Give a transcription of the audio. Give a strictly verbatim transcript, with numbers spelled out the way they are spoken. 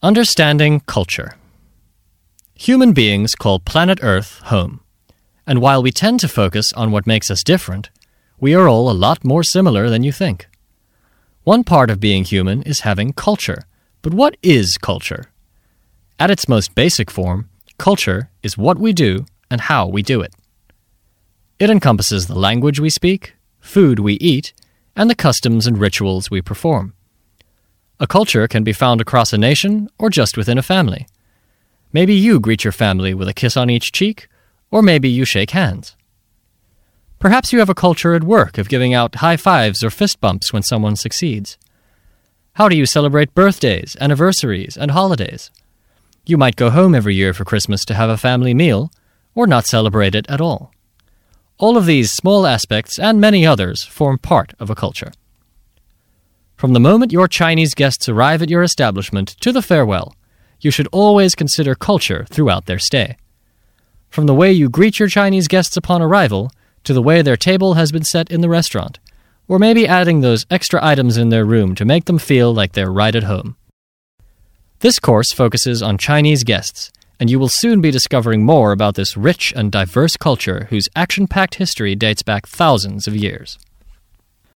Understanding culture. Human beings call planet Earth home. And while we tend to focus on what makes us different, we are all a lot more similar than you think. One part of being human is having culture. But what is culture? At its most basic form, culture is what we do and how we do it. It encompasses the language we speak, food we eat, and the customs and rituals we perform. A culture can be found across a nation or just within a family. Maybe you greet your family with a kiss on each cheek, or maybe you shake hands. Perhaps you have a culture at work of giving out high fives or fist bumps when someone succeeds. How do you celebrate birthdays, anniversaries, and holidays? You might go home every year for Christmas to have a family meal, or not celebrate it at all. All of these small aspects and many others form part of a culture. From the moment your Chinese guests arrive at your establishment to the farewell, you should always consider culture throughout their stay. From the way you greet your Chinese guests upon arrival to the way their table has been set in the restaurant, or maybe adding those extra items in their room to make them feel like they're right at home. This course focuses on Chinese guests, and you will soon be discovering more about this rich and diverse culture whose action-packed history dates back thousands of years.